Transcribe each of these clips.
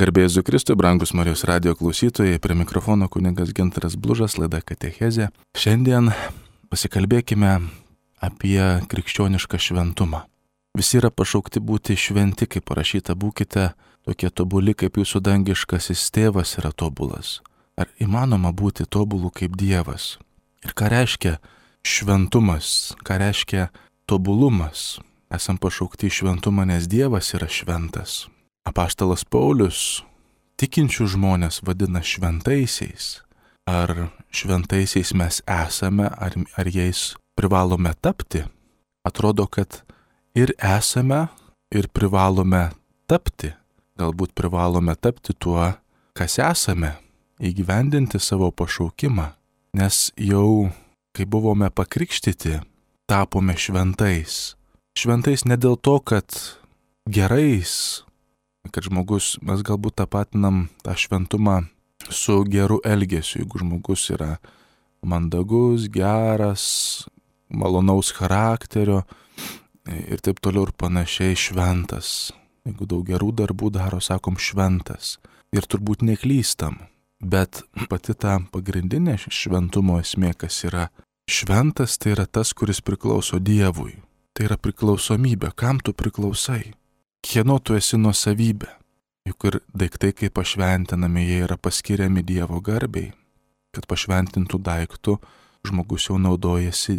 Garbė Jėzui Kristui, brangus Marijos radijo klausytojai, prie mikrofono kunigas Gintaras Blužas, laida Katechezė. Šiandien pasikalbėkime apie krikščionišką šventumą. Visi yra pašaukti būti šventi, kaip parašyta, būkite tokie tobuli, kaip jūsų dangiškasis tėvas yra tobulas. Ar įmanoma būti tobulu kaip Dievas? Ir ką reiškia šventumas, ką reiškia tobulumas? Esam pašaukti į šventumą, nes Dievas yra šventas. Apaštalas Paulius tikinčių žmonės vadina šventaisiais. Ar šventaisiais mes esame, ar jais privalome tapti? Atrodo, kad ir esame, ir privalome tapti. Galbūt privalome tapti tuo, kas esame, įgyvendinti savo pašaukimą. Nes jau, kai buvome pakrikštyti, tapome šventais. Šventais ne dėl to, kad gerais, kad žmogus, mes galbūt tapatinam tą šventumą su geru elgesiu. Jeigu žmogus yra mandagus, geras, malonaus charakterio ir taip toliau ir panašiai, šventas. Jeigu daug gerų darbų daro, sakom šventas. Ir turbūt neklystam. Bet pati ta pagrindinė šventumo esmė, kas yra šventas, tai yra tas, kuris priklauso Dievui. Tai yra priklausomybė. Kam tu priklausai? Kieno tu esi nuosavybė? Juk ir daiktai, kai pašventinami, jie yra paskiriami Dievo garbei. Kad pašventintų daiktų, žmogus jau naudojasi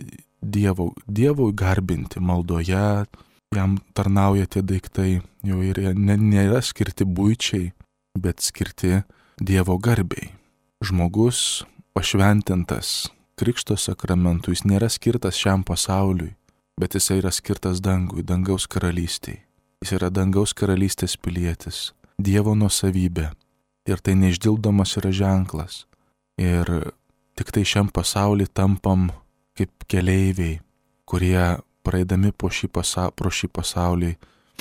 Dievui garbinti maldoje, jam tarnauja tie daiktai, jau ir nėra skirti buičiai, bet skirti Dievo garbei. Žmogus pašventintas Krikšto sakramentu, jis nėra skirtas šiam pasauliui, bet jis yra skirtas dangui, dangaus karalystiai. Jis yra dangaus karalystės pilietis, Dievo nuosavybė. Ir tai neišdildomas yra ženklas. Ir tik tai šiam pasauliu tampam kaip keleiviai, kurie praeidami pro šį pasaulį,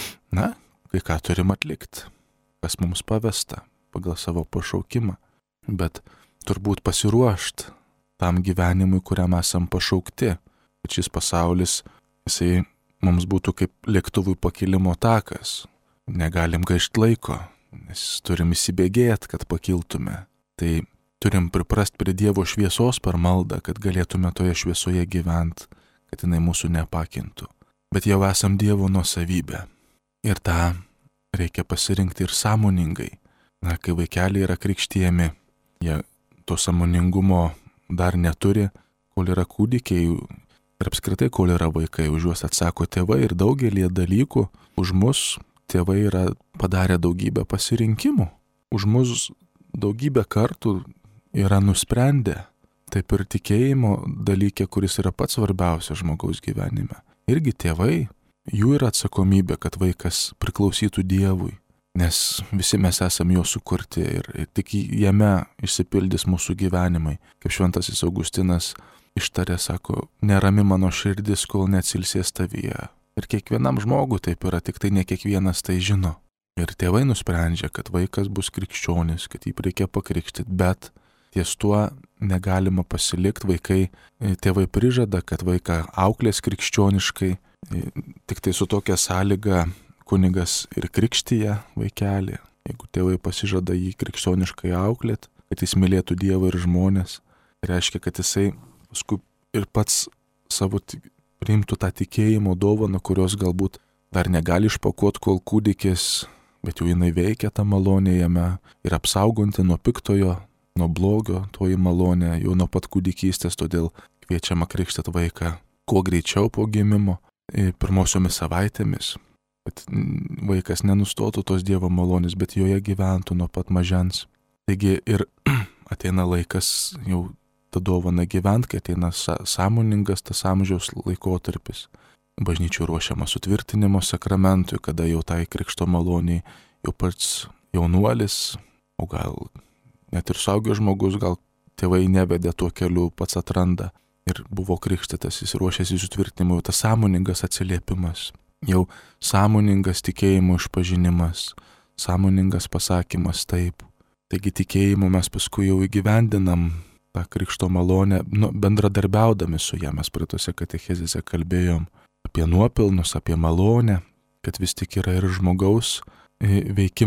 kai ką turim atlikti, kas mums pavesta pagal savo pašaukimą. Bet turbūt pasiruošt tam gyvenimui, kuriam esam pašaukti. Kad šis pasaulis, jisai mums būtų kaip lėktuvui pakilimo takas. Negalim gaišt laiko, nes turim įsibėgėti, kad pakiltume. Tai turim priprast prie Dievo šviesos per maldą, kad galėtume toje šviesoje gyventi, kad jinai mūsų nepakintų. Bet jau esam Dievo nuosavybė. Ir tą reikia pasirinkti ir sąmoningai. Kai vaikeliai yra krikštijami, jie to sąmoningumo dar neturi, kol yra kūdikiai. Ir apskritai, kol yra vaikai, už juos atsako tėvai ir daugelį dalykų už mus tėvai yra padarę daugybę pasirinkimų. Už mus daugybę kartų yra nusprendę. Taip ir tikėjimo dalykė, kuris yra pats svarbiausias žmogaus gyvenime. Irgi tėvai, jų yra atsakomybė, kad vaikas priklausytų Dievui. Nes visi mes esame jo sukurti ir tik jame išsipildys mūsų gyvenimai. Kaip šventasis Augustinas ištarė, sako, nerami mano širdis, kol neatsilsės tavyje. Ir kiekvienam žmogui taip yra, tik tai ne kiekvienas tai žino. Ir tėvai nusprendžia, kad vaikas bus krikščionis, kad jį reikia pakrikštyti, bet ties tuo negalima pasilikti. Tėvai prižada, kad vaiką auklės krikščioniškai, tik tai su tokia sąlyga kunigas ir krikštyje vaikelį. Jeigu tėvai pasižada jį krikščioniškai auklėti, kad jis mylėtų Dievą ir žmonės, reiškia, kad jisai paskui ir pats savo priimtų tą tikėjimo dovaną, kurios galbūt dar negali išpakuoti, kol kūdikis, bet jau jinai veikia tą malonę jame ir apsauganti nuo piktojo, nuo blogio toji malonė jau nuo pat kūdikystės, todėl kviečiama krikštyti vaiką kuo greičiau po gimimo, pirmosiomis savaitėmis, kad vaikas nenustotų tos Dievo malonės, bet joje gyventų nuo pat mažens. Taigi ir ateina laikas jau tą dovaną gyvent, kai ateina sąmoningas tas amžiaus laikotarpis. Bažnyčių ruošiama sutvirtinimo sakramentui, kada jau tai krikšto maloniai jau pats jaunuolis, o gal net ir suaugęs žmogus, gal tėvai nevedė tuo keliu, pats atranda ir buvo krikštytas, jis ruošiasi sutvirtinimui, tas sąmoningas atsiliepimas, jau sąmoningas tikėjimo išpažinimas, sąmoningas pasakymas taip. Taigi tikėjimu mes paskui jau įgyvendinam tą krikšto malonę, bendradarbiaudami su ją. Mes praeitose katechezėse kalbėjom apie nuopelnus, apie malonę, kad vis tik yra ir žmogaus veikimo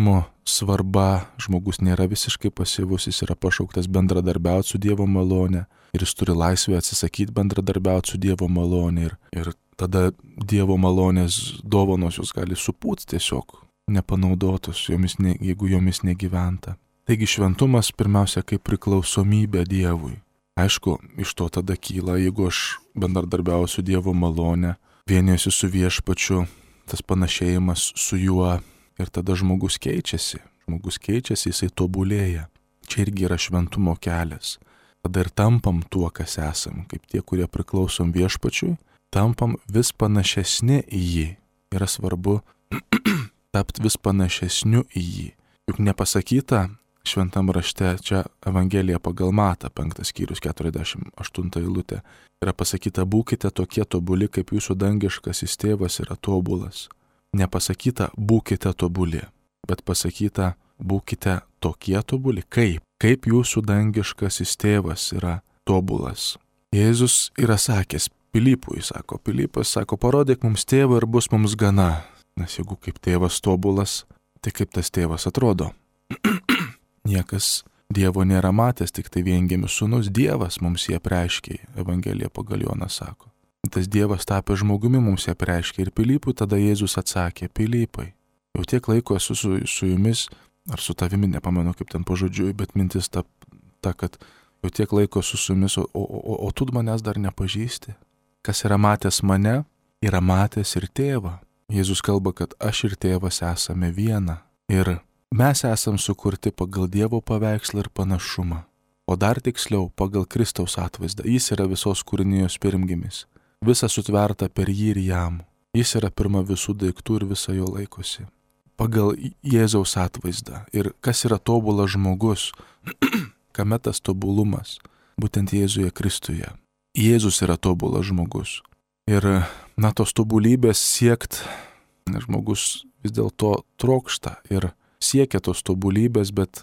svarba, žmogus nėra visiškai pasyvus, jis yra pašauktas bendradarbiauti su Dievo malone ir jis turi laisvę atsisakyti bendradarbiauti su Dievo malone ir tada Dievo malonės dovanos jos gali supūti tiesiog nepanaudotos, jeigu jomis negyventa. Taigi šventumas pirmiausia kaip priklausomybė Dievui. Aišku, iš to tada kyla, jeigu aš bendradarbiauju su Dievo malone, vienijuosi su viešpačiu, tas panašėjimas su juo ir tada žmogus keičiasi. Žmogus keičiasi, jisai tobulėja. Čia irgi yra šventumo kelias. Tada ir tampam tuo, kas esam, kaip tie, kurie priklausom viešpačiui, tampam vis panašesni į jį. Yra svarbu tapti vis panašesniu į jį. Juk nepasakyta šventam rašte, čia Evangelija pagal Matą, 5 skyrius 48 eilutė, yra pasakyta, būkite tokie tobuli, kaip jūsų dangiškasis tėvas yra tobulas. Nepasakyta, būkite tobuli, bet pasakyta, būkite tokie tobuli, kaip jūsų dangiškasis tėvas yra tobulas. Jėzus yra sakęs Pilypui, Pilypas sako, parodyk mums tėvą ir bus mums gana. Nes jeigu kaip tėvas tobulas, tai kaip tas tėvas atrodo? Niekas Dievo nėra matęs, tik tai viengimis sūnus Dievas mums jį apreiškė, Evangelija pagal Joną sako. Tas Dievas tapė žmogumi mums jį apreiškė ir Pilypui tada Jėzus atsakė, Pilypai, jau tiek laiko esu su jumis, ar su tavimi, nepamenu kaip ten pažodžiui, bet mintis ta, kad jau tiek laiko esu su jumis, o tu manęs dar nepažįsti. Kas yra matęs mane, yra matęs ir tėvą. Jėzus kalba, kad aš ir tėvas esame viena. Ir mes esam sukurti pagal Dievo paveikslą ir panašumą. O dar tiksliau, pagal Kristaus atvaizdą. Jis yra visos kūrinijos pirmgimis. Visa sutverta per jį ir jam. Jis yra pirma visų daiktų ir visa jo laikosi. Pagal Jėzaus atvaizdą. Ir kas yra tobulas žmogus? Kame tas tobulumas? Būtent Jėzuje Kristuje. Jėzus yra tobulas žmogus. Ir, tos tobulybės siekt, žmogus vis dėlto trokšta ir siekia tos tobulybės, bet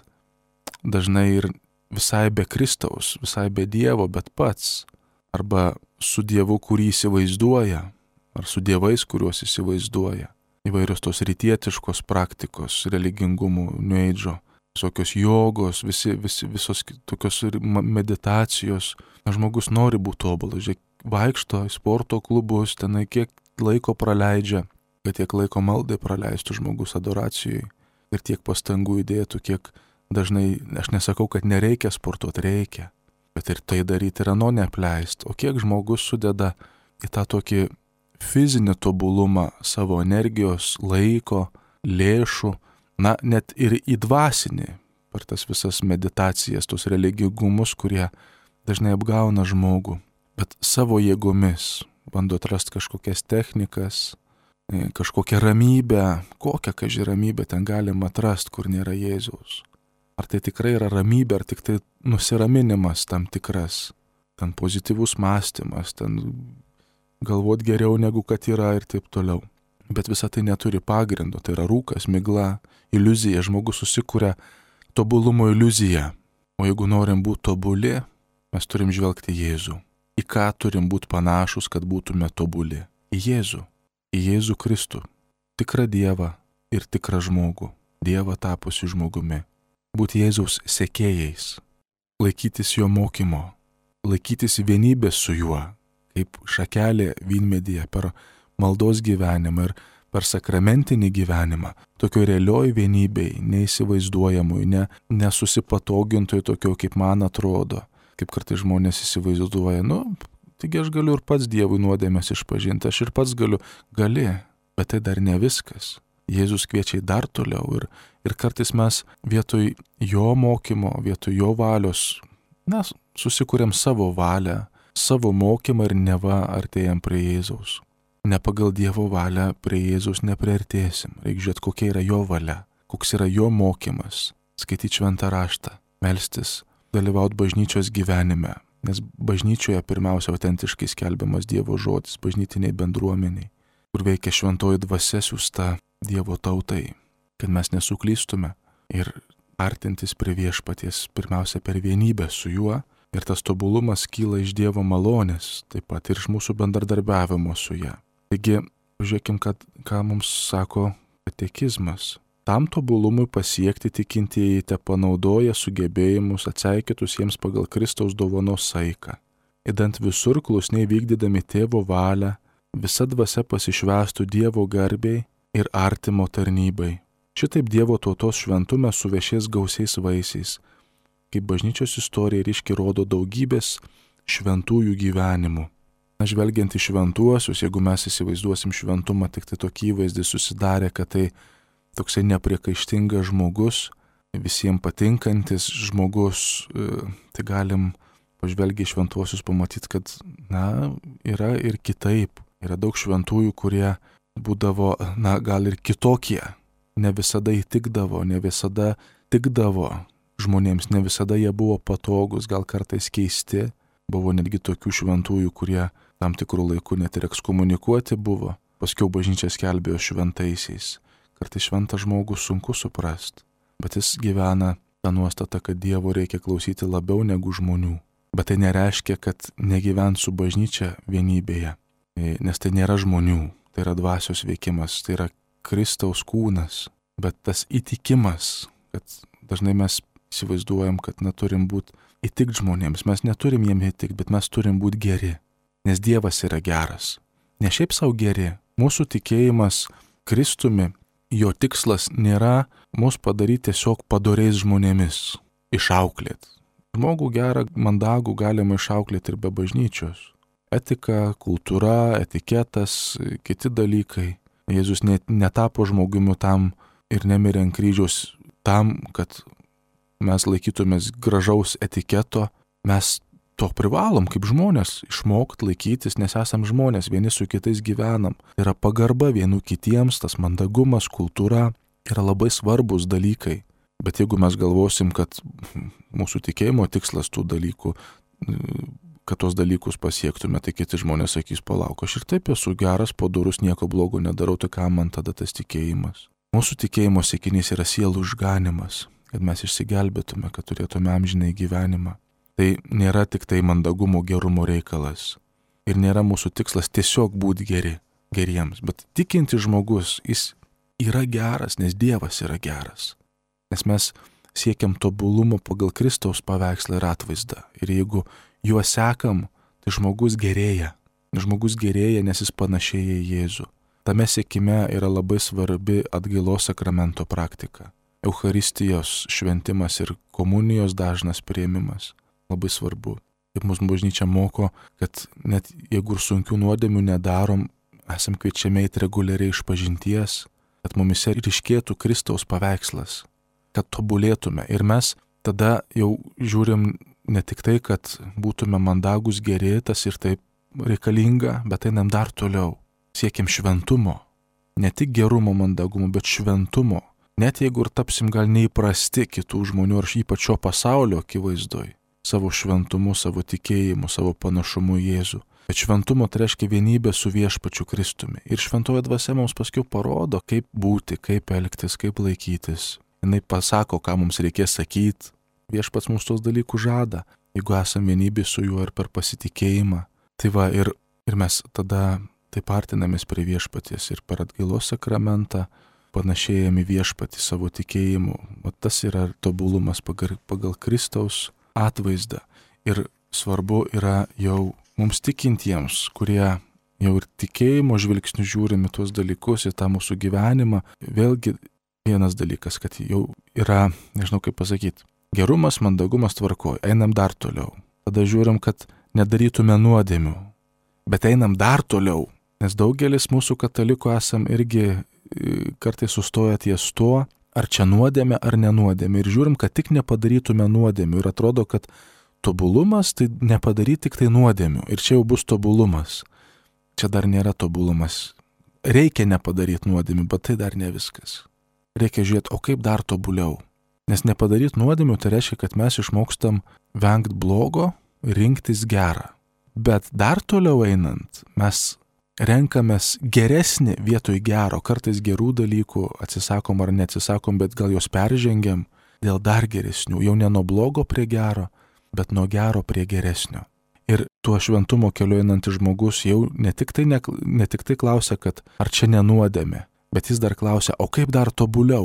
dažnai ir visai be Kristaus, visai be Dievo, bet pats. Arba su Dievu, kurį įsivaizduoja, ar su dievais, kuriuos įsivaizduoja. Įvairios tos rytietiškos praktikos, religingumų, New Age'o, visokios jogos, visos tokios meditacijos. Žmogus nori būti tobulas, vaikšto į sporto klubus, tenai kiek laiko praleidžia, kad tiek laiko maldai praleistų žmogus adoracijai ir tiek pastangų įdėtų, kiek dažnai, aš nesakau, kad nereikia sportuoti, reikia, bet ir tai daryti ir ano neapleist. O kiek žmogus sudeda į tą tokį fizinį tobulumą savo energijos, laiko, lėšų, net ir į dvasinį, per tas visas meditacijas, tos religingumus, kurie dažnai apgauna žmogų, bet savo jėgomis bando atrasti kažkokias technikas, kažkokią ramybę, kokią ramybę ten galima atrasti, kur nėra Jėzaus. Ar tai tikrai yra ramybė, ar tik tai nusiraminimas tam tikras, ten pozityvus mąstymas, ten galvot geriau negu kad yra ir taip toliau. Bet visa tai neturi pagrindo, tai yra rūkas, migla, iliuzija, žmogus susikuria tobulumo iliuziją. O jeigu norim būti tobuli, mes turim žvelgti Jėzų. Į ką turim būti panašus, kad būtume tobuli? Į Jėzų. Į Jėzų Kristų. Tikrą Dievą ir tikrą žmogų. Dievą tapusi žmogumi. Būti Jėzaus sekėjais. Laikytis jo mokymo. Laikytis vienybės su juo. Kaip šakelė vynmedyje per maldos gyvenimą ir per sakramentinį gyvenimą. Tokio realioj vienybei, neįsivaizduojamui, nesusipatogintoj tokio, kaip man atrodo. Kaip kartais žmonės įsivaizduoja, taigi aš galiu ir pats Dievui nuodėmes išpažinti, aš ir pats gali, bet tai dar ne viskas. Jėzus kviečia dar toliau ir kartais mes vietoj jo mokymo, vietoj jo valios, susikuriam savo valią, savo mokymą ir neva artėjam prie Jėzaus. Ne pagal Dievo valią prie Jėzaus nepriartėsim, reikia žiūrėti, kokia yra jo valia, koks yra jo mokymas, skaityti šventą raštą, melstis, dalyvauti bažnyčios gyvenime, nes bažnyčioje pirmiausia autentiškai skelbiamas Dievo žodis, bažnytiniai bendruomeniai, kur veikia šventoji dvasia siųsta Dievo tautai, kad mes nesuklystume ir artintis prie viešpaties pirmiausia per vienybę su juo ir tas tobulumas kyla iš Dievo malonės, taip pat ir iš mūsų bendradarbiavimo su ja. Taigi, žiūrėkim, ką mums sako katekizmas. Tam tobulumui pasiekti tikintieji te panaudoja sugebėjimus atseikėtus jiems pagal Kristaus dovanos saiką. Idant visur klusniai vykdydami tėvo valią, visa dvasia pasišvęstų Dievo garbei ir artimo tarnybai. Šitaip Dievo tautos šventume suvešės gausiais vaisiais, kaip bažnyčios istorija ryškiai rodo daugybės šventųjų gyvenimų. Žvelgiant į šventuosius, jeigu mes įsivaizduosim šventumą, tik tai tokį įvaizdį susidarė, kad tai toksai nepriekaištingas žmogus, visiems patinkantis žmogus, tai galim pažvelgiai šventuosius pamatyti, kad, yra ir kitaip. Yra daug šventųjų, kurie būdavo, gal ir kitokie. Ne visada įtikdavo, ne visada tikdavo žmonėms, ne visada jie buvo patogus, gal kartais keisti. Buvo netgi tokių šventųjų, kurie tam tikrų laikų net ir ekskomunikuoti buvo. Paskiau bažnyčia skelbėjo šventaisiais. Kartais šventą žmogų sunku suprasti, bet jis gyvena tą nuostatą, kad Dievo reikia klausyti labiau negu žmonių. Bet tai nereiškia, kad negyvent su bažnyčia vienybėje, nes tai nėra žmonių, tai yra dvasios veikimas, tai yra Kristaus kūnas. Bet tas įtikimas, kad dažnai mes įsivaizduojam, kad turim būti įtikti žmonėms, mes neturim jiem įtikti, bet mes turim būti geri, nes Dievas yra geras. Ne šiaip savo geri, mūsų tikėjimas Kristumi, jo tikslas nėra mus padaryti tiesiog padoriais žmonėmis, išauklėti. Žmogų gerą, mandagų galima išauklėti ir be bažnyčios. Etika, kultūra, etiketas, kiti dalykai. Jėzus netapo žmogumi tam ir nemirė ant kryžiaus tam, kad mes laikytumės gražaus etiketo. Mes to privalom kaip žmonės išmokti laikytis, nes esam žmonės, vieni su kitais gyvenam. Tai yra pagarba vienų kitiems, tas mandagumas, kultūra yra labai svarbus dalykai. Bet jeigu mes galvosim, kad mūsų tikėjimo tikslas tų dalykų, kad tos dalykus pasiektume, tai kiti žmonės sakys, palauk, aš ir taip esu geras, padorus, nieko blogo nedarau, tai ką man tada tas tikėjimas? Mūsų tikėjimo siekinys yra sielų išganimas, kad mes išsigelbėtume, kad turėtume amžinai gyvenimą. Tai nėra tik tai mandagumo, gerumo reikalas. Ir nėra mūsų tikslas tiesiog būti geriems. Bet tikintis žmogus, jis yra geras, nes Dievas yra geras. Nes mes siekiam tobulumo pagal Kristaus paveikslą ir atvaizdą. Ir jeigu juo sekam, tai žmogus gerėja. Žmogus gerėja, nes jis panašėja į Jėzų. Tame siekime yra labai svarbi atgailos sakramento praktika. Eucharistijos šventimas ir komunijos dažnas priėmimas. Labai svarbu. Ir mūsų bažnyčia moko, kad net jeigu ir sunkių nuodėmių nedarom, esam kviečiami eiti reguliariai išpažinties, kad mumise ryškėtų Kristaus paveikslas, kad tobulėtume. Ir mes tada jau žiūrim ne tik tai, kad būtume mandagus, geri, tas ir taip reikalinga, bet einam dar toliau. Siekiam šventumo. Ne tik gerumo, mandagumo, bet šventumo. Net jeigu ir tapsim gal neįprasti kitų žmonių ar ypač šio pasaulio akivaizdoj. Savo šventumu, savo tikėjimu, savo panašumu į Jėzų. Bet šventumo tai reiškia vienybė su viešpačiu Kristumi. Ir šventoji dvasia mums paskiau parodo, kaip būti, kaip elgtis, kaip laikytis. Jis pasako, ką mums reikės sakyti. Viešpats mums tos dalykus žada, jeigu esame vienybė su juo ir per pasitikėjimą. Tai va, ir mes tada taip artinamės prie viešpaties ir per atgailos sakramentą panašėjame viešpatį savo tikėjimu. O tas yra tobulumas pagal Kristaus atvaizdą. Ir svarbu yra jau mums tikintiems, kurie jau ir tikėjimo žvilgsnių žiūrime tuos dalykus į tą mūsų gyvenimą. Vėlgi vienas dalykas, kad jau yra, nežinau kaip pasakyti, gerumas, mandagumas tvarkoj, einam dar toliau. Tada žiūrim, kad nedarytume nuodėmių, bet einam dar toliau, nes daugelis mūsų katalikų esam irgi kartais sustoja ties tuo, ar čia nuodėmė ar nenuodėmė. Ir žiūrim, kad tik nepadarytume nuodėmių. Ir atrodo, kad tobulumas tai nepadaryti tik tai nuodėmių. Ir čia jau bus tobulumas. Čia dar nėra tobulumas. Reikia nepadaryti nuodėmių, bet tai dar ne viskas. Reikia žiūrėti, o kaip dar tobuliau. Nes nepadaryti nuodėmių tai reiškia, kad mes išmokstam vengti blogo, rinktis gerą. Bet dar toliau einant, mes renkamės geresnį vietoj gero, kartais gerų dalykų atsisakom ar neatsisakom, bet gal jos peržengiam dėl dar geresnių, jau ne nuo blogo prie gero, bet nuo gero prie geresnio. Ir tuo šventumo keliu einantis žmogus jau ne tik tai klausia, kad ar čia nenuodėmė, bet jis dar klausia, o kaip dar tobuliau,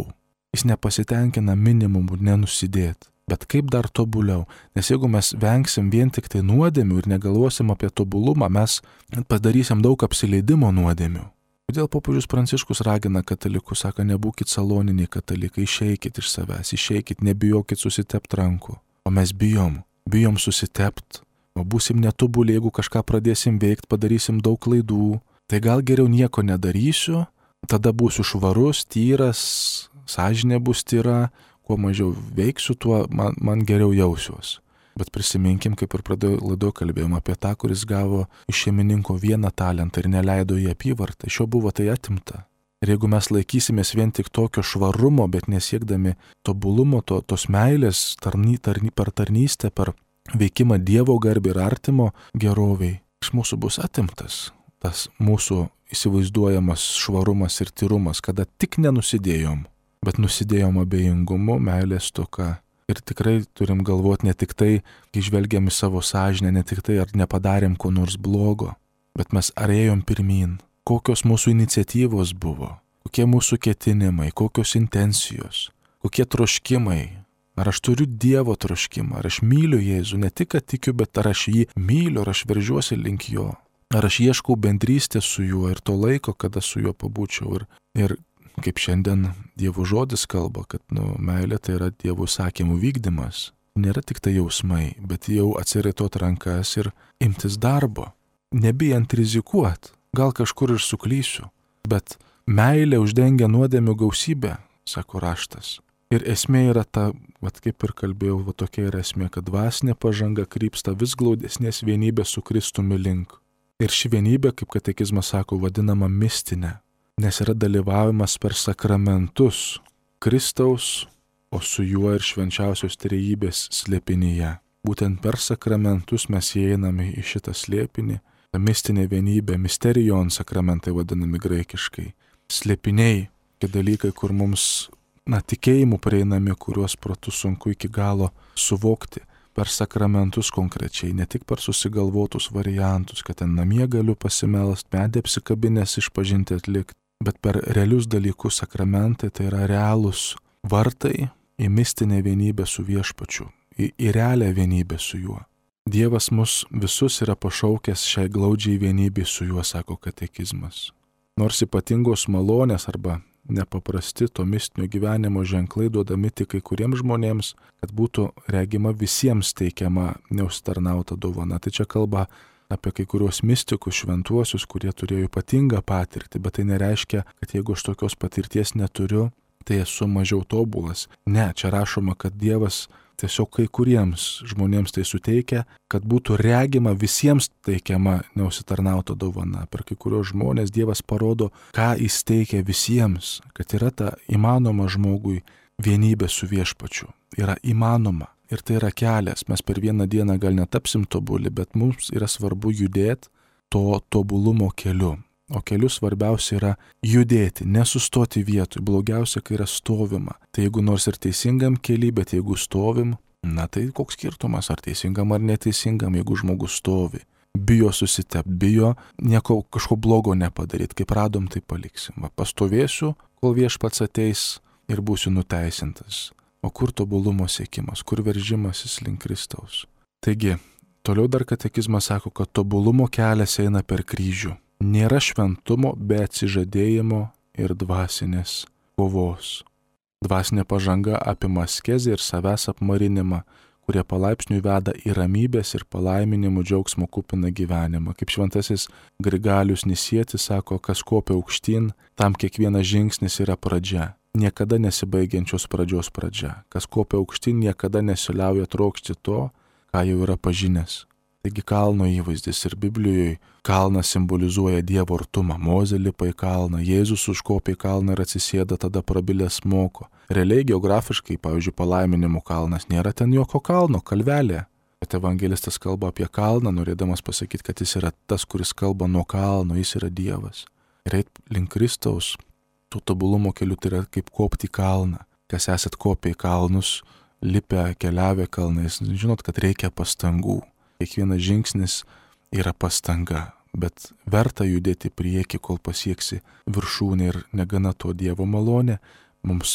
Jis nepasitenkina minimumu nenusidėti. Bet kaip dar tobuliau? Nes jeigu mes vengsim vien tik tai nuodėmių ir negalvosim apie tobulumą, mes padarysim daug apsileidimo nuodėmių. Kodėl popiežius Pranciškus ragina katalikus, sako, nebūkit saloniniai katalikai, išeikit iš savęs, išeikit, nebijokit susitept rankų. O mes bijom susitept, o būsim netobuli, jeigu kažką pradėsim veikti, padarysim daug klaidų. Tai gal geriau nieko nedarysiu, tada būsiu švarus, tyras, sąžinė bus tyra, kuo mažiau veiksiu, tuo man geriau jausiuos. Bet prisiminkim, kaip ir laidoje kalbėjom apie tą, kuris gavo iš šeimininko vieną talentą ir neleido į apyvartą. Iš jo buvo tai atimta. Ir jeigu mes laikysimės vien tik tokio švarumo, bet nesiekdami tobulumo, tos meilės per tarnystę, per veikimą Dievo garbei ir artimo geroviai, iš mūsų bus atimtas tas mūsų įsivaizduojamas švarumas ir tyrumas, kada tik nenusidėjom, bet nusidėjom abejingumu, meilės stoka. Ir tikrai turim galvoti ne tik tai, kai žvelgiam į savo sąžinę, ne tik tai, ar nepadarėm ko nors blogo, bet mes ar ėjom pirmyn, kokios mūsų iniciatyvos buvo, kokie mūsų ketinimai, kokios intencijos, kokie troškimai, ar aš turiu Dievo troškimą, ar aš myliu Jėzų, ne tik, kad tikiu, bet ar aš jį myliu, ar aš veržiuosi link jo, ar aš ieškau bendrystės su juo ir to laiko, kada su juo pabūčiau. Ir kaip šiandien Dievo žodis kalba, kad meilė tai yra Dievo įsakymų vykdymas. Nėra tik tai jausmai, bet jau atsiraitot rankas ir imtis darbo. Nebijant rizikuot, gal kažkur ir suklysiu, bet meilė uždengia nuodėmių gausybę, sako raštas. Ir esmė yra ta, kaip ir kalbėjau, tokia yra esmė, kad dvasinė pažanga krypsta vis glaudesnės vienybės su Kristumi link. Ir ši vienybė, kaip katekizmas sako, vadinama mistinė. Nes yra dalyvavimas per sakramentus Kristaus, o su juo ir švenčiausios trejybės slėpinyje. Būtent per sakramentus mes įeiname į šitą slėpinį, ta mistinė vienybė, misterijon sakramentai vadinami graikiškai. Slėpiniai, tie dalykai, kur mums, tikėjimu prieinami, kuriuos protu sunku iki galo suvokti. Per sakramentus konkrečiai, ne tik per susigalvotus variantus, kad ten namie galiu pasimelst, medį apsikabinės išpažinti atlikti, bet per realius dalykus sakramentai tai yra realūs vartai į mistinę vienybę su viešpačiu, į realią vienybę su juo. Dievas mus visus yra pašaukęs šiai glaudžiai vienybei su juo, sako katekizmas. Nors ypatingos malonės arba nepaprasti to mistinio gyvenimo ženklai duodami tik kai kuriems žmonėms, kad būtų regima visiems teikiama neužsitarnauta dovana. Tai čia kalba apie kai kurios mistikus, šventuosius, kurie turėjo ypatingą patirtį, bet tai nereiškia, kad jeigu aš tokios patirties neturiu, tai esu mažiau tobulas. Ne, čia rašoma, kad Dievas tiesiog kai kuriems žmonėms tai suteikia, kad būtų regima visiems teikiama neužsitarnauta dovana. Per kai kurios žmonės Dievas parodo, ką jis teikia visiems, kad yra ta įmanoma žmogui vienybė su viešpačiu. Yra įmanoma. Ir tai yra kelias. Mes per vieną dieną gal netapsim tobuli, bet mums yra svarbu judėti to tobulumo keliu. O keliu svarbiausia yra judėti, nesustoti vietoj. Blogiausia, kai yra stovima. Tai jeigu nors ir teisingam kely, bet jeigu stovim, tai koks skirtumas, ar teisingam ar neteisingam, jeigu žmogus stovi. Bijo susitepti, bijo nieko kažko blogo nepadaryti. Kaip radom, tai paliksim. Pastovėsiu, kol viešpats ateis ir būsiu nuteisintas. O kur tobulumo siekimas, kur veržimasis link Kristaus. Taigi, toliau dar katekizmas sako, kad tobulumo kelias eina per kryžių. Nėra šventumo be atsižadėjimo ir dvasinės kovos. Dvasinė pažanga apima askezę ir savęs apmarinimą, kurie palaipsniui veda į ramybės ir palaiminimų džiaugsmo kupiną gyvenimą. Kaip šventasis Grigalius Nisietis sako, kas kopia aukštyn, tam kiekvienas žingsnis yra pradžia. Niekada nesibaigiančios pradžios pradžia. Kas kopia aukštyn, niekada nesiliauja trokšti to, ką jau yra pažinęs. Taigi kalno įvaizdis ir Biblijoje kalnas simbolizuoja Dievo artumą. Mozė lipa į kalną, Jėzus užkopia į kalną ir atsisėda, tada prabilęs moko. Realiai geografiškai, pavyzdžiui, palaiminimų kalnas nėra ten jokio kalno, kalvelė. Bet evangelistas kalba apie kalną, norėdamas pasakyti, kad jis yra tas, kuris kalba nuo kalno, jis yra Dievas. Ir eit link Kristaus, to tobulumo keliu tai yra kaip kopti į kalną. Kas esat kopę į kalnus, lipę, keliavę kalnais, žinot, kad reikia pastangų. Kiekvienas žingsnis yra pastanga, bet verta judėti prieki, kol pasieksi viršūnę ir negana to Dievo malonė mums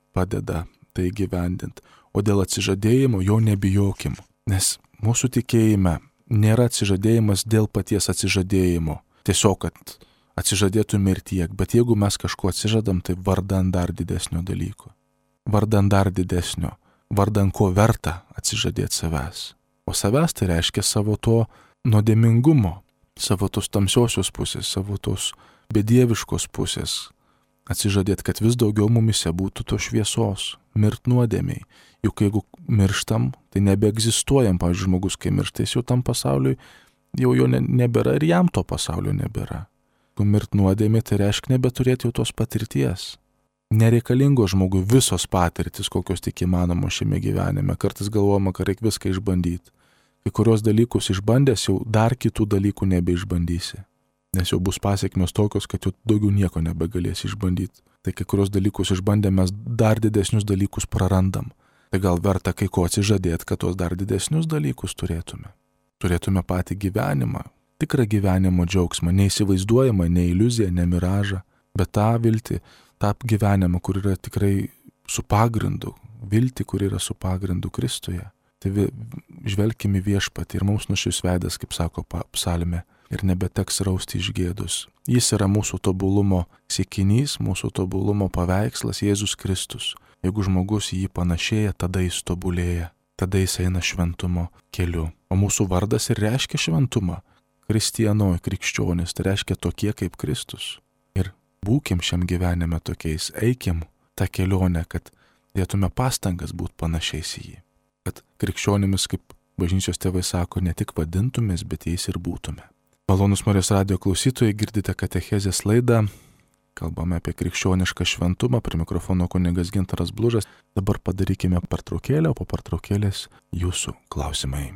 padeda tai gyvendinti. O dėl atsižadėjimo jo nebijokim, nes mūsų tikėjime nėra atsižadėjimas dėl paties atsižadėjimo. Tiesiog, kad atsižadėtume ir tiek, bet jeigu mes kažko atsižadam, tai vardan dar didesnio dalyko. Vardan dar didesnio, vardan ko verta atsižadėti savęs. O savęs tai reiškia savo to nuodėmingumo, savo tos tamsiosios pusės, savo tos bedieviškos pusės. Atsižadėti, kad vis daugiau mumise būtų to šviesos, mirt nuodėmiai. Juk jeigu mirštam, tai nebeegzistuojam, pavyzdžiui, žmogus, kai miršta, jis jau tam pasauliui, jau jo nebėra ir jam to pasaulio nebėra. Jeigu mirt nuodėmiai, tai reiškia nebeturėti jau tos patirties. Nereikalingo žmogui visos patirtis, kokios tik įmanoma šiame gyvenime. Kartais galvojama, kad reikia viską išbandyti. Kai kurios dalykus išbandęs, jau dar kitų dalykų nebeišbandysi. Nes jau bus pasiekmes tokios, kad jau daugiau nieko nebegalėsi išbandyti. Tai kai kurios dalykus išbandę mes dar didesnius dalykus prarandam. Tai gal verta kai ko atsižadėti, kad tos dar didesnius dalykus turėtume. Turėtume patį gyvenimą, tikrą gyvenimo džiaugsmą, neįsivaizduojamą, ne iliuziją, ne miražą, bet tą viltį, tą gyvenimą, kur yra tikrai su pagrindu, viltį, kur yra su pagrindu Kristuje. Tai žvelkime Viešpatį ir mums nušvis veidas, kaip sako psalmė, ir nebeteks rausti iš gėdos. Jis yra mūsų tobulumo siekinys, mūsų tobulumo paveikslas Jėzus Kristus. Jeigu žmogus jį panašėja, tada jis tobulėja, tada jis eina šventumo keliu. O mūsų vardas ir reiškia šventumą. Kristijanoj, krikščionis, tai reiškia tokie kaip Kristus. Ir būkim šiam gyvenime tokiais, eikim tą kelionę, kad dėtume pastangas būti panašiais į jį. Kad krikščionimis, kaip bažnyčios tėvai sako, ne tik vadintumės, bet jais ir būtume. Malonūs Marijos radijo klausytojai, girdite katechezės laidą. Kalbame apie krikščionišką šventumą, prie mikrofono kunigas Gintaras Blužas. Dabar padarykime pertraukėlę, o po pertraukėlės jūsų klausimai.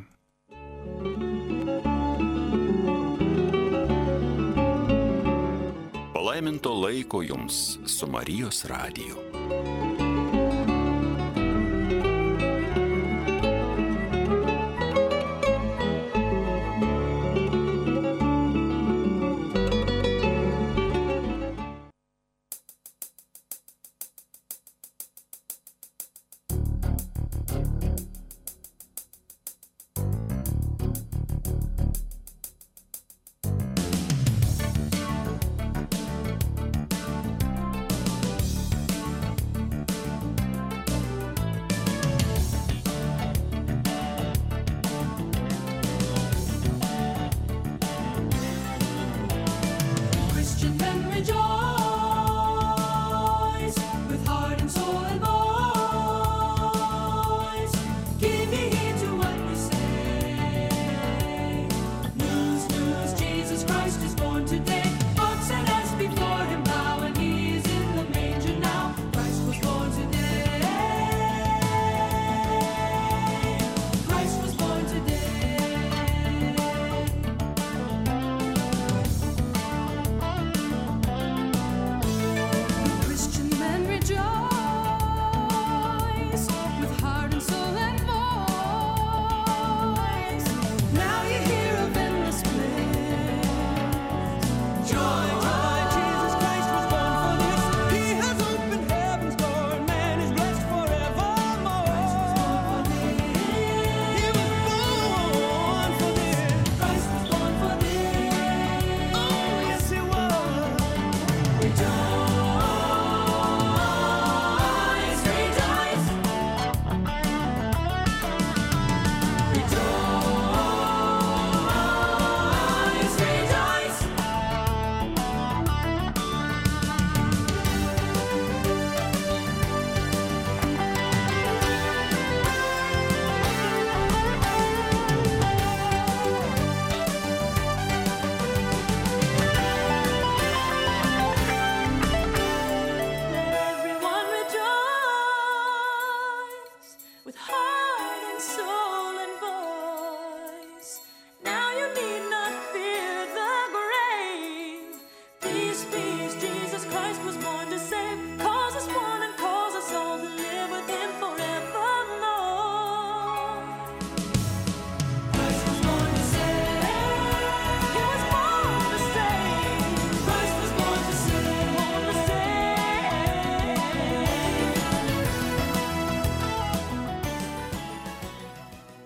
Palaiminto laiko jums su Marijos radiju.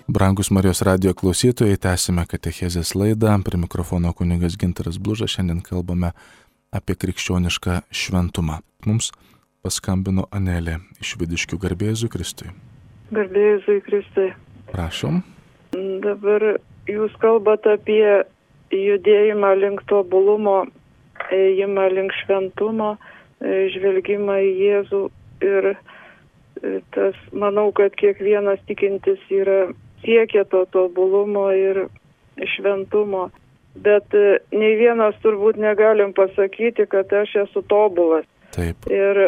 Brangus Marijos radijo klausytojai, tęsime katechezės laidą. Prie mikrofono kunigas Gintaras Blužas. Šiandien kalbame apie krikščionišką šventumą. Mums paskambino Anelė iš Vidiškių. Garbė Jėzui Kristui. Garbė Jėzui Kristui. Prašom. Dabar jūs kalbate apie judėjimą link tobulumo, ėjimą link šventumo, žvelgimą į Jėzų ir tas, manau, kad kiekvienas tikintis siekia to tobulumo ir šventumo, bet nei vienas turbūt negalim pasakyti, kad aš esu tobulas. Taip.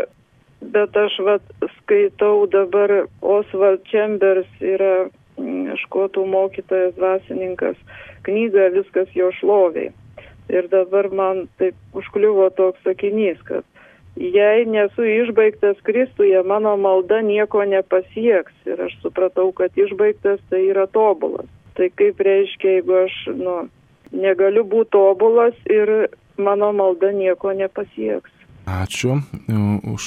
Bet aš skaitau dabar Oswald Chambers, yra škotų mokytojas, dvasininkas, knyga Viskas jo šloviai. Ir dabar man taip užkliuvo toks sakinys, kad jei nesu išbaigtas Kristuje, mano malda nieko nepasieks. Ir aš supratau, kad išbaigtas tai yra tobulas. Tai kaip reiškia, jeigu aš negaliu būti tobulas ir mano malda nieko nepasieks. Ačiū už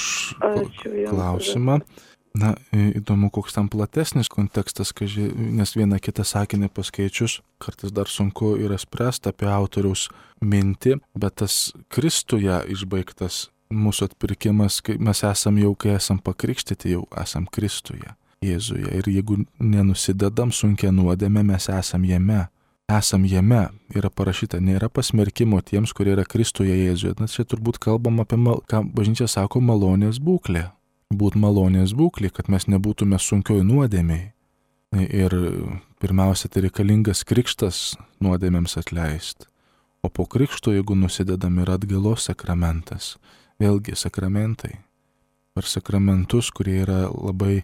klausimą. Na, įdomu, koks tam platesnis kontekstas, nes vieną kitą sakinį paskaičius, kartais dar sunku yra spręsti apie autoriaus mintį, bet tas Kristuje išbaigtas mūsų atpirkimas, mes esam jau, kai esam pakrikštyti, jau esam Kristuje, Jėzuje. Ir jeigu nenusidedam sunkia nuodėmė, mes esam jame. Esam jame. Yra parašyta, nėra pasmerkimo tiems, kurie yra Kristuje Jėzuje. Na, čia turbūt kalbam apie, ką bažnyčia sako, malonės būklė. Būt malonės būklė, kad mes nebūtume sunkioj nuodėmėj. Ir pirmiausia, tai reikalingas krikštas nuodėmėms atleisti. O po krikšto, jeigu nusidedam, yra atgailos sakramentas. Vėlgi sakramentai. Per sakramentus, kurie yra labai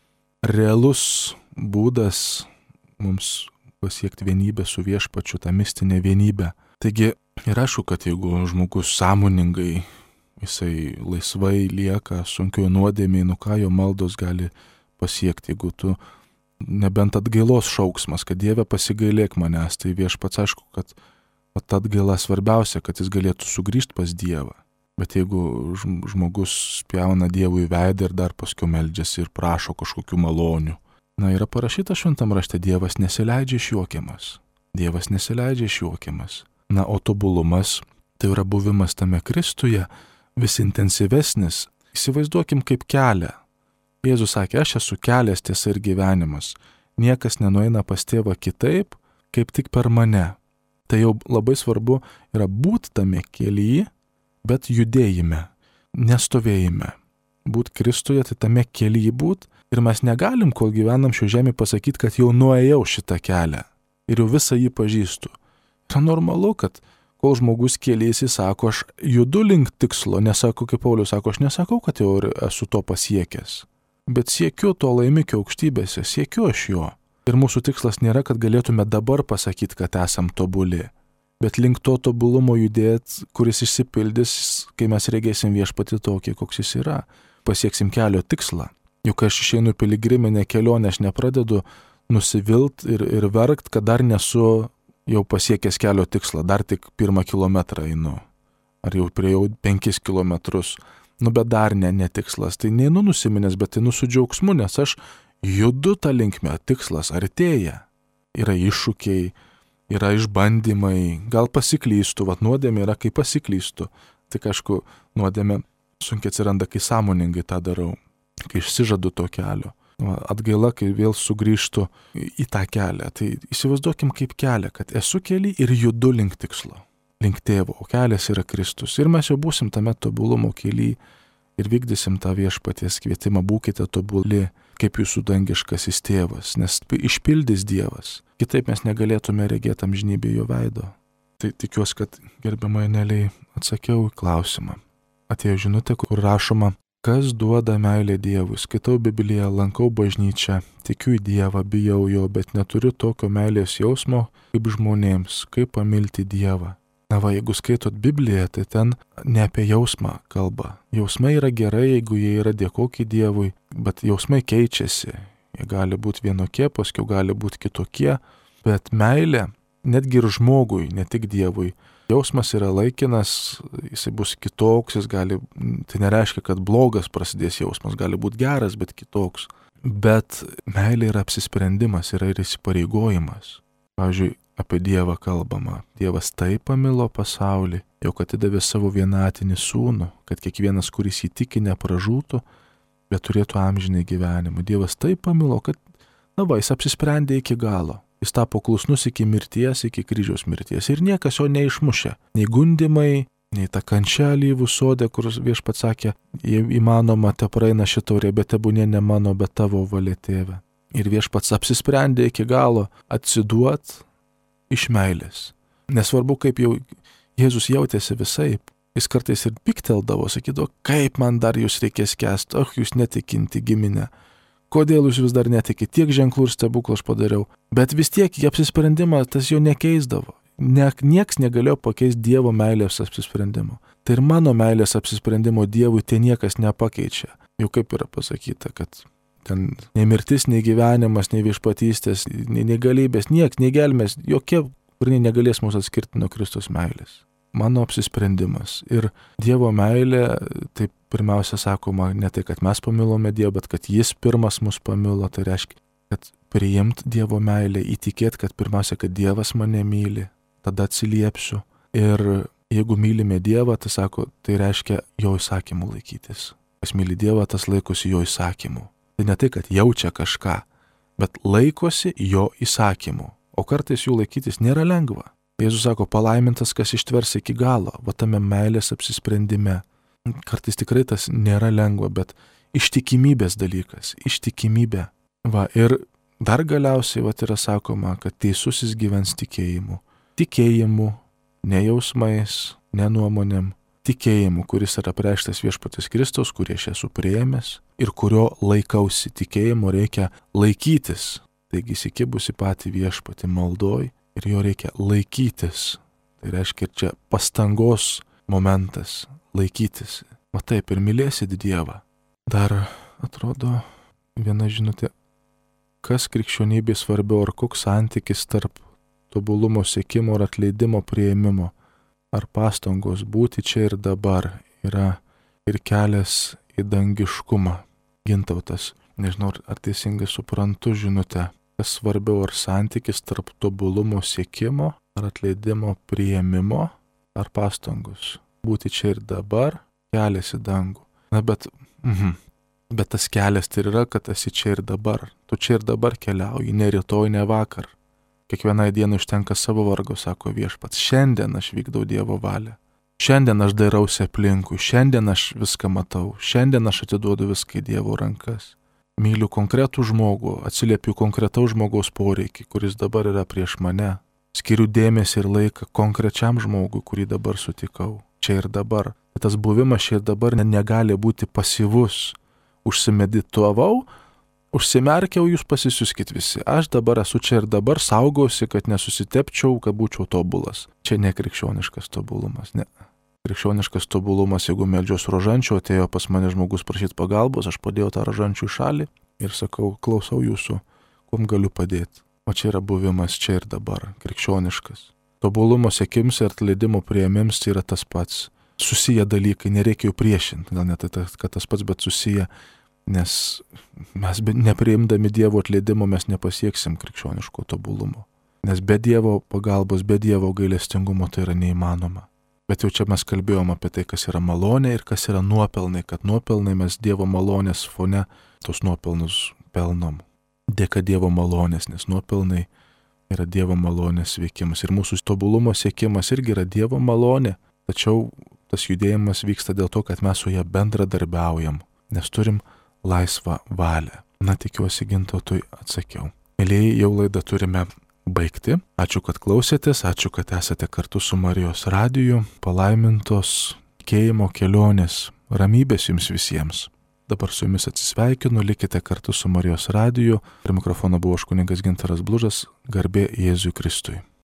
realus būdas mums pasiekti vienybę su viešpačiu, tą mistinę vienybę. Taigi, ir aišku, kad jeigu žmogus sąmoningai, jisai laisvai lieka sunkioje nuodėmėje, ką jo maldos gali pasiekti, jeigu tu nebent atgailos šauksmas, kad Dieve pasigailėk manęs, tai viešpats aišku, kad ta atgaila svarbiausia, kad jis galėtų sugrįžti pas Dievą. Bet jeigu žmogus spjauna Dievui į veidą ir dar paskui meldžiasi ir prašo kažkokių malonių. Na, yra parašyta šventam rašte, Dievas nesileidžia išjuokiamas. Dievas nesileidžia išjuokiamas. Na, o tobulumas, tai yra buvimas tame Kristuje, vis intensyvesnis. Įsivaizduokim kaip kelią. Jėzus sakė, aš esu kelias, tiesa ir gyvenimas. Niekas nenueina pas tėvą kitaip, kaip tik per mane. Tai jau labai svarbu yra būti tame kelyje, bet judėjime, nestovėjime. Būt Kristuje, tai tame kelyje būt. Ir mes negalim, kol gyvenam šio žemė, pasakyti, kad jau nuėjau šitą kelią. Ir jau visą jį pažįstu. Tai normalu, kad kol žmogus kelyje sako, aš judu link tikslo, nesako, kaip Paulius sako, aš nesakau, kad jau esu to pasiekęs. Bet siekiu to laimikio aukštybėse, siekiu aš jo. Ir mūsų tikslas nėra, kad galėtume dabar pasakyti, kad esam tobuli. Bet link to tobulumo judėt, kuris išsipildys, kai mes regėsim viešpatį tokį, koks jis yra. Pasieksim kelio tikslą. Juk aš išeinu piligriminę kelionę, aš nepradedu nusivilt ir verkt, kad dar nesu jau pasiekęs kelio tikslą, dar tik 1 kilometrą einu. Ar jau priejau 5 kilometrus. Bet dar ne tikslas. Tai neinu nusiminęs, bet einu su džiaugsmu, nes aš judu tą linkmę, tikslas artėja. Yra iššūkiai, yra išbandymai, gal pasiklystu, nuodėmė yra, kai pasiklystu. Tik aišku, nuodėmė sunkiai atsiranda, kai sąmoningai tą darau, kai išsižadu to kelio. Atgaila, kai vėl sugrįžtu į tą kelią. Tai įsivaizduokim kaip kelią, kad esu kely ir judu link tikslo, link tėvo, o kelias yra Kristus. Ir mes jau būsim tame tobulumo kely ir vykdysim tą viešpaties kvietimą, būkite tobuli, kaip jūsų dangiškasis tėvas, nes išpildys Dievas. Kitaip mes negalėtume regėti amžinybę jo veido. Tai tikiuosi, kad gerbiamai Aneliai atsakiau į klausimą. Atėjo žinutė, kur rašoma, kas duoda meilę Dievui. Skaitau Bibliją, lankau bažnyčią, tikiu į Dievą, bijau jo, bet neturiu tokio meilės jausmo kaip žmonėms, kaip pamilti Dievą. Na va, jeigu skaitot Bibliją, tai ten ne apie jausmą kalba. Jausmai yra gerai, jeigu jie yra dėkoki Dievui, bet jausmai keičiasi. Jie gali būti vienokie, paskui gali būti kitokie, bet meilė netgi ir žmogui, ne tik Dievui. Jausmas yra laikinas, jisai bus kitoks, tai nereiškia, kad blogas prasidės jausmas, gali būti geras, bet kitoks. Bet meilė yra apsisprendimas, yra ir įsipareigojimas. Pavyzdžiui, apie Dievą kalbama. Dievas taip pamilo pasaulį, jog atidavė savo vienatinį sūnų, kad kiekvienas, kuris jį tiki, nepražūtų, bet turėtų amžinį gyvenimą. Dievas taip pamilo, kad, jis apsisprendė iki galo. Jis tapo klusnus iki mirties, iki kryžiaus mirties. Ir niekas jo neišmušė. Nei gundimai, nei ta kančia alyvų sode, kur Viešpats sakė, jei įmanoma, te praeina ši taurė, bet tebūnie ne mano, bet tavo valia, Tėve. Ir Viešpats apsisprendė iki galo atsiduot iš meilės. Nesvarbu, kaip jau Jėzus jautėsi visaip. Jis kartais ir pikteldavo, sakydavo, kaip man dar jūs reikės kęsti, jūs netikinti giminę. Kodėl jūs vis dar netikit, tiek ženklų ir stebuklų aš padariau. Bet vis tiek į apsisprendimą tas jo nekeisdavo. Nieks negalėjo pakeisti Dievo meilės apsisprendimo. Tai ir mano meilės apsisprendimo Dievui tai niekas nepakeičia. Jau kaip yra pasakyta, kad ten nei mirtis, nei gyvenimas, nei viešpatystės, nei galybės, nieks, nei gelmės, jokie kūriniai negalės mūsų atskirti nuo Kristus meilės. Mano apsisprendimas. Ir Dievo meilė, tai pirmiausia sakoma, ne tai, kad mes pamilome Dievą, bet kad Jis pirmas mus pamilo. Tai reiškia, kad priimt Dievo meilę, įtikėti, kad pirmiausia, kad Dievas mane myli, tada atsiliepsiu. Ir jeigu mylime Dievą, tai sako, tai reiškia jo įsakymų laikytis. Kas myli Dievą, tas laikosi jo įsakymų. Tai ne tai, kad jaučia kažką, bet laikosi jo įsakymų. O kartais jų laikytis nėra lengva. Jėzus sako, palaimintas, kas ištvers iki galo, va tame meilės apsisprendime. Kartais tikrai tas nėra lengva, bet ištikimybės dalykas, ištikimybė. Va, ir dar galiausiai yra sakoma, kad teisusis gyvens tikėjimu. Tikėjimu, ne jausmais, ne nuomonėm. Tikėjimu, kuris yra apreikštas Viešpaties Kristaus, kurį aš esu priėmęs ir kurio laikausi. Tikėjimu reikia laikytis. Taigi įsikibusi patį Viešpatį maldoj ir jo reikia laikytis. Tai reiškia ir čia pastangos momentas laikytis. Va taip ir mylėsit Dievą. Dar atrodo viena žinutė, kas krikščionybė svarbiau, ar koks santykis tarp tobulumo siekimo ir atleidimo priėmimo, ar pastangos būti čia ir dabar yra ir kelias į dangiškumą. Gintautas, nežinau, ar teisingai suprantu žinutę. Kas svarbiau, ar santykis tarp tobulumo siekimo, ar atleidimo priėmimo, ar pastangos. Būti čia ir dabar, kelias į dangų. Na, bet tas kelias tai yra, kad esi čia ir dabar. Tu čia ir dabar keliauji, ne rytoj, ne vakar. Kiekvienai dienai užtenka savo vargo, sako Viešpats. Šiandien aš vykdau Dievo valią. Šiandien aš dairausi aplinkui, šiandien aš viską matau, šiandien aš atiduodu viską į Dievo rankas. Myliu konkretų žmogų, atsiliepiu konkretaus žmogaus poreikį, kuris dabar yra prieš mane. Skiriu dėmesį ir laiką konkrečiam žmogui, kurį dabar sutikau. Čia ir dabar. Tas buvimas čia ir dabar negali būti pasyvus. Užsimeditavau, užsimerkiau, jūs pasisiuskit visi. Aš dabar esu čia ir dabar, saugausi, kad nesusitepčiau, kad būčiau tobulas. Čia ne krikščioniškas tobulumas, ne. Krikščioniškas tobulumas, jeigu meldžiuos rožančių, atėjo pas mane žmogus prašyti pagalbos, aš padėjau tą rožančių į šalį ir sakau, klausau jūsų, kuom galiu padėti. O čia yra buvimas čia ir dabar, krikščioniškas. Tobulumo siekims ir atleidimo priėmims tai yra tas pats. Susiję dalykai, nereikia jų priešinti, gal net kad tas pats, bet susiję, nes mes nepriimdami Dievo atleidimo mes nepasieksim krikščioniško tobulumo. Nes be Dievo pagalbos, be Dievo gailestingumo tai yra neįmanoma. Bet jau čia mes kalbėjom apie tai, kas yra malonė ir kas yra nuopelnai, kad nuopelnai mes Dievo malonės fone tos nuopelnus pelnom. Dėka Dievo malonės, nes nuopelnai yra Dievo malonės veikimas. Ir mūsų tobulumo siekimas irgi yra Dievo malonė, tačiau tas judėjimas vyksta dėl to, kad mes su ja bendradarbiaujam, nes turim laisvą valią. Na, tikiuosi, Gintautui atsakiau. Mėlyjei, jau laidą turime baigti. Ačiū, kad klausėtės, ačiū, kad esate kartu su Marijos radiju. Palaimintos tikėjimo kelionės, ramybės jums visiems. Dabar su jumis atsisveikinu, likite kartu su Marijos radiju. Prie mikrofono buvo aš kunigas Gintaras Blužas, garbė Jėzui Kristui.